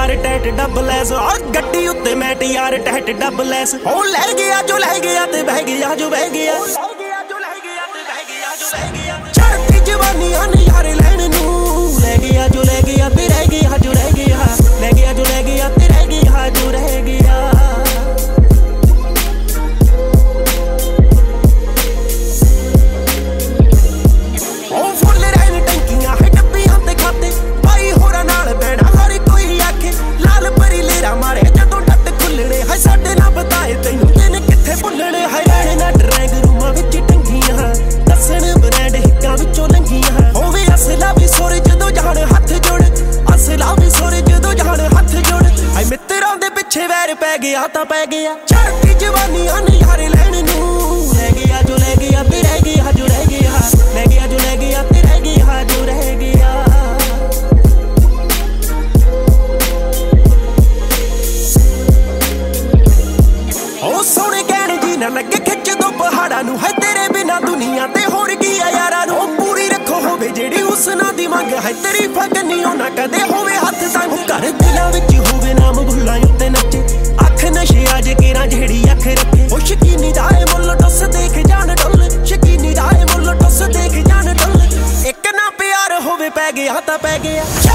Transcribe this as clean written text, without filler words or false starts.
यार टैट डबलैस और गड्डी उत्ते मैट यार टैट डबलैस ओ लै गया जो लै गया ते बह गया जो बह गया चढ़ती जवानियां ने यार लैन नू लै गया जो लै गया ते रह गया जो रह गया लै गया जो लै गया ते रह गया जो रह गया वैर पै गया तां पै गया चढ़ती जवानियां ने यार लैन नू लै गया जो लै गया ते रह गया जो रह गया लै गया जो लै गया ते रह गया जो रह गया ओ सोने कहण जी ना लगे खिच दो पहाड़ां नू है तेरे बिना दुनिया ते होर की आ यारां नू पूरी रखो होवे जेड़ी हुस्ना दी मंग है तेरी फगनी ओ ना कदे होवे हथ संग कर दिलां विच होवे नाम भुल्लां उत्ते नचे अख नशे आज केरा जेड़ी अख रखे ओ शकीनी दाए मुल टस देख जान डुल शकीनी दाए मुल टस देख जान डुल एक ना प्यार होवे पै गया तां पै गया